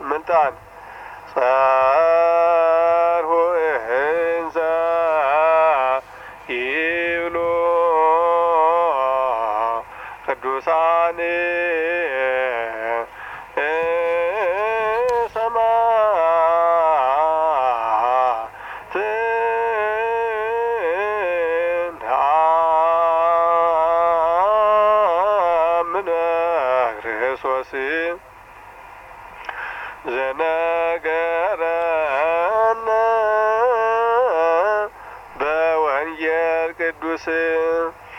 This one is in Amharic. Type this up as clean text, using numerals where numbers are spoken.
ምንጣን ጸርሁ እንዘ ይብሉ ቅዱሳን ሰማዕት አምነ ክርስቶስ ዘነገረነ በወንጌል ቅዱስ